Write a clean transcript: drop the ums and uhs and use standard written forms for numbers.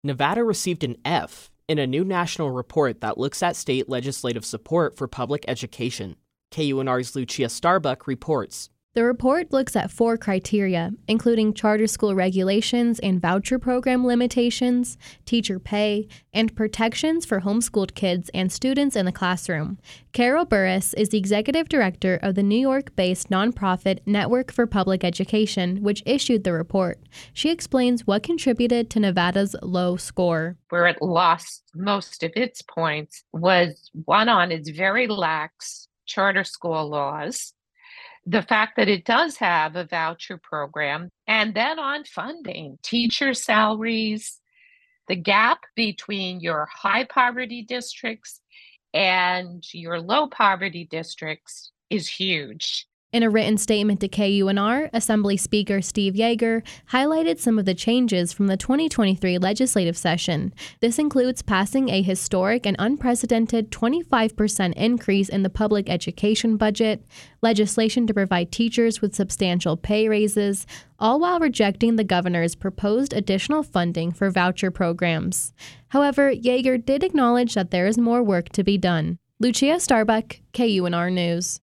Nevada received an F in a new national report that looks at state legislative support for public education. KUNR's Lucia Starbuck reports. The report looks at 4 criteria, including charter school regulations and voucher program limitations, teacher pay, and protections for homeschooled kids and students in the classroom. Carol Burris is the executive director of the New York-based nonprofit Network for Public Education, which issued the report. She explains what contributed to Nevada's low score. Where it lost most of its points was, one, on its very lax charter school laws, the fact that it does have a voucher program, and then on funding, teacher salaries, the gap between your high poverty districts and your low poverty districts is huge. In a written statement to KUNR, Assembly Speaker Steve Yeager highlighted some of the changes from the 2023 legislative session. This includes passing a historic and unprecedented 25% increase in the public education budget, legislation to provide teachers with substantial pay raises, all while rejecting the governor's proposed additional funding for voucher programs. However, Yeager did acknowledge that there is more work to be done. Lucia Starbuck, KUNR News.